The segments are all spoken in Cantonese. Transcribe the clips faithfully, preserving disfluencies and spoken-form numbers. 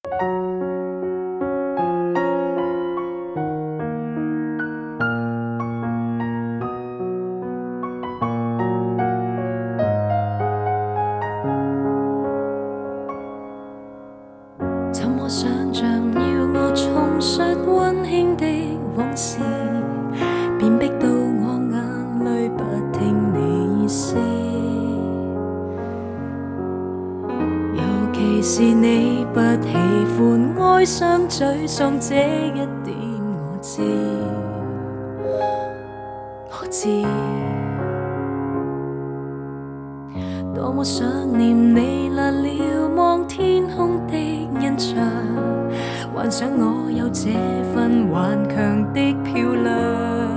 怎么想象要我重述温馨的往事，便逼到我眼泪不听你意思。尤其是你不喜欢哀伤沮丧这一点，我知，我知。多么想念你那瞭望天空的印象，幻想我有这份顽强的漂亮。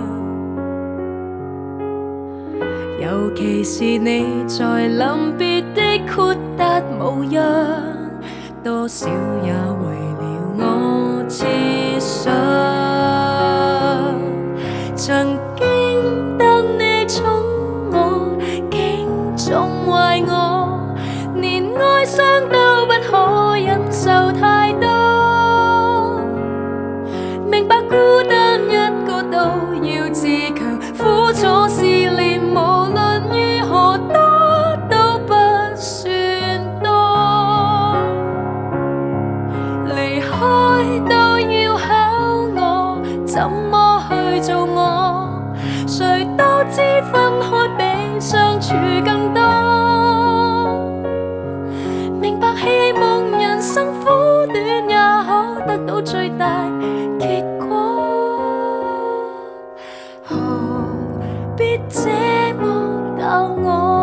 尤其是你在临别的豁达模样，多少也为了我设想。曾經得你寵我，敬重壞我，連哀傷都不可忍受太多。明白孤單一個都要自強，苦楚試煉無論如何多都不算多。離開都要考我，怎麼去做我？誰都知分開比相處更多。明白希望人生苦短也可得到最大結果，何必這麼教我？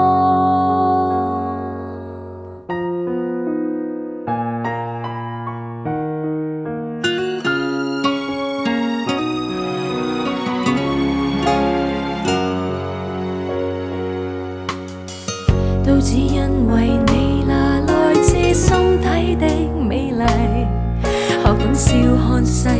都只因為你那來自心底的美麗，學懂笑看世